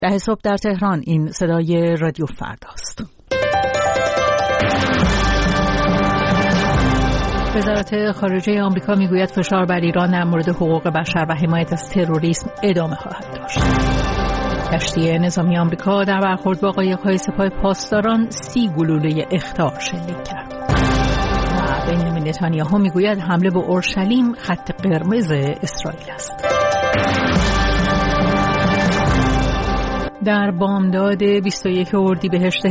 ده صبح در تهران. این صدای رادیو فرداست. وزارت خارجه آمریکا میگوید فشار بر ایران در مورد حقوق بشر و حمایت از تروریسم ادامه خواهد داشت. کشتی نظامی آمریکا در برخورد با قایق‌های سپاه پاسداران 30 گلوله اخطار شلیک کرد. و بنیامین نتانیاهو میگوید حمله به اورشلیم خط قرمز اسرائیل است. در بامداد 21 اردیبهشت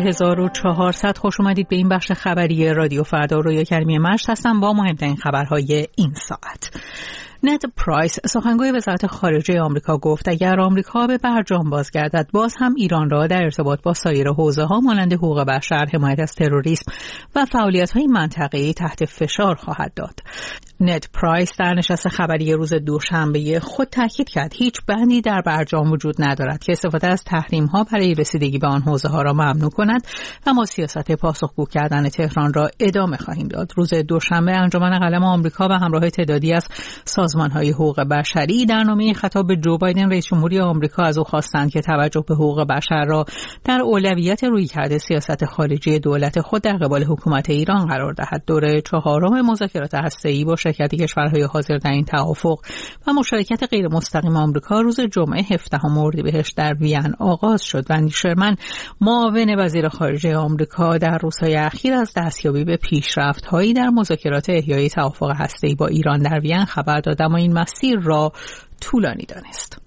1400 خوش اومدید به این بخش خبری رادیو فردا. رویا کریمی مشت هستم با مهمترین خبرهای این ساعت. نت پرایس سخنگوی وزارت خارجه آمریکا گفت اگر آمریکا به برجام بازگردد باز هم ایران را در ارتباط با سایر حوزه‌ها مانند حقوق بشر، حمایت از تروریسم و فعالیت‌های منطقه‌ای تحت فشار خواهد داد. نت پرایس در نشست خبری روز دوشنبه خود تاکید کرد هیچ بندی در برجام وجود ندارد که استفاده از تحریم‌ها برای رسیدگی به آن حوزه‌ها را ممنوع کند و ما سیاست پاسخگو کردن تهران را ادامه خواهیم داد. روز دوشنبه انجمن قلم آمریکا به همراه تعدادی از سازمان‌های حقوق بشری در نامه خطاب به جو بایدن رئیس جمهوری آمریکا از او خواستند که توجه به حقوق بشر را در اولویت رویکرد سیاست خارجی دولت خود در قبال حکومت ایران قرار دهد. دوره 4 مذاکرات هسته‌ای با شرکت کشورهای حاضر در این توافق و مشارکت غیر مستقیم آمریکا روز جمعه 17 اردیبهشت در وین آغاز شد و اندی شرمن معاون وزیر خارجه آمریکا در روزهای اخیر از دستیابی به پیشرفت‌هایی در مذاکرات احیای توافق هسته‌ای با ایران در وین خبر داد، اما این مسیر را طولانی دانست.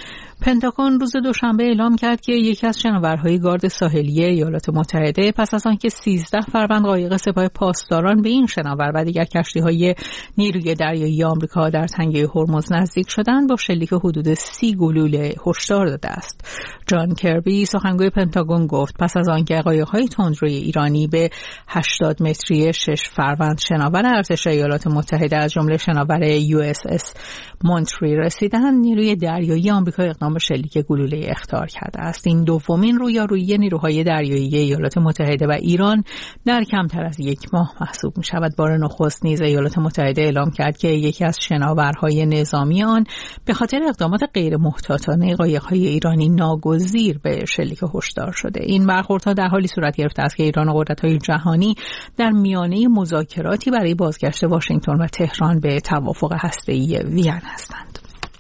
پنتاگون روز دوشنبه اعلام کرد که یکی از شناورهای گارد ساحلی ایالات متحده پس از آنکه 13 فروند قایق سپاه پاسداران به این شناور و دیگر کشتی‌های نیروی دریایی آمریکا در تنگه هرمز نزدیک شدند با شلیک حدود 30 گلوله هشدار داده است. جان کربی سخنگوی پنتاگون گفت پس از آنکه قایق‌های تندروی ایرانی به 80 متری 6 فروند شناور ارتش ایالات متحده از جمله شناور USS مونتری رسیدند، نیروی دریایی آمریکا اقدام به شلیک گلوله اخطار کرده است. این دومین رویارویی نیروهای دریایی ایالات متحده و ایران در کمتر از یک ماه محسوب می شود. بار نخست نیز ایالات متحده اعلام کرد که یکی از شناورهای نظامی آن به خاطر اقدامات غیر محتاطانه قایق‌های ایرانی ناگزیر به شلیک هشدار شده. این برخوردها در حالی صورت گرفته است که ایران و قدرت‌های جهانی در میانه مذاکراتی برای بازگشت واشنگتن و تهران به توافق هسته‌ای وین هستند.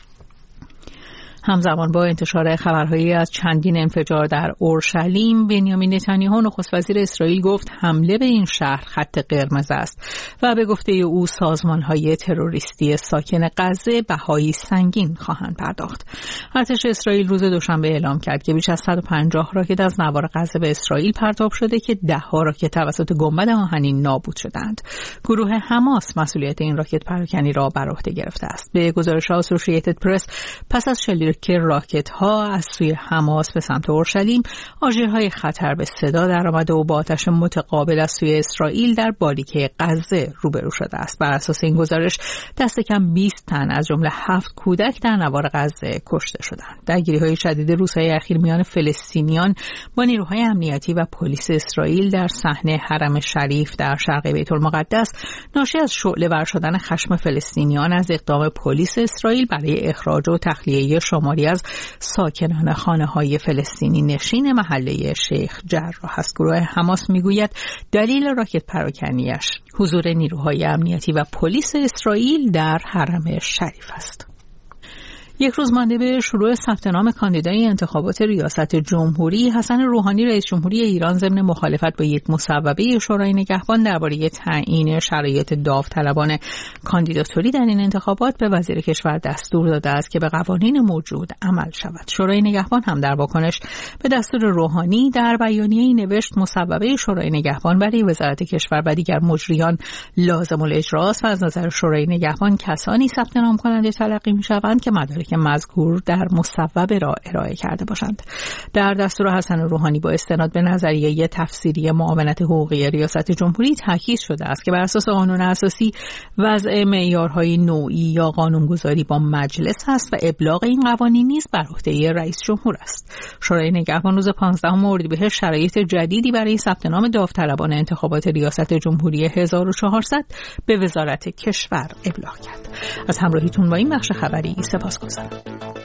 همزمان با انتشار خبرهایی از چندین انفجار در اورشلیم، بنیامین نتانیاهو نخست وزیر اسرائیل گفت حمله به این شهر خط قرمز است و به گفته او سازمان‌های تروریستی ساکن غزه بهای سنگین خواهند پرداخت. ارتش اسرائیل روز دوشنبه اعلام کرد که بیش از 150 راکت از نوار غزه به اسرائیل پرتاب شده که 10 راکت توسط گنبد آهنین نابود شدند. گروه حماس مسئولیت این راکت پراکنی را بر عهده گرفته است. به گزارش اسوسییتد پرس پس از که راکت‌ها از سوی حماس به سمت اورشلیم، آژیرهای خطر به صدا درآمده و با آتش متقابل از سوی اسرائیل در باریکه غزه روبرو شده است. بر اساس این گزارش دست کم 20 تن از جمله 7 کودک در نوار غزه کشته شدند. درگیری‌های شدید روزهای اخیر میان فلسطینیان با نیروهای امنیتی و پلیس اسرائیل در صحنه حرم شریف در شرق بیت المقدس ناشی از شعله‌ور شدن خشم فلسطینیان از اقدام پلیس اسرائیل برای اخراج و تخلیه شماری از ساکنان خانه‌های فلسطینی نشین محله شیخ جراح است. گروه حماس میگوید دلیل راکت پراکنیش حضور نیروهای امنیتی و پلیس اسرائیل در حرم شریف است. یک روز مانده به شروع ثبت نام کاندیدای انتخابات ریاست جمهوری، حسن روحانی رئیس جمهوری ایران ضمن مخالفت با یک مصوبه شورای نگهبان درباره تعیین شرایط داوطلبانه کاندیداتوری در این انتخابات به وزیر کشور دستور داده است که به قوانین موجود عمل شود. شورای نگهبان هم در واکنش به دستور روحانی در بیانیه‌ای نوشت مصوبه شورای نگهبان برای وزارت کشور و دیگر مجریان لازم الاجرا است و از نظر شورای نگهبان کسانی ثبت نام کننده تلقی می‌شوند که مدارک مذکور در مصوبه را ارائه کرده باشند. در دستور حسن روحانی با استناد به نظریه تفسیری معاونت حقوقی ریاست جمهوری تاکید شده است که بر اساس قانون اساسی وضع معیارهای نوعی یا قانونگذاری با مجلس است و ابلاغ این قوانین نیز بر عهده رئیس جمهور است. شورای نگهبان روز 15 اردیبهشت شرایط جدیدی برای ثبت نام داوطلبان انتخابات ریاست جمهوری 1400 به وزارت کشور ابلاغ کرد. از همراهیتون با این بخش خبری سپاسگزارم.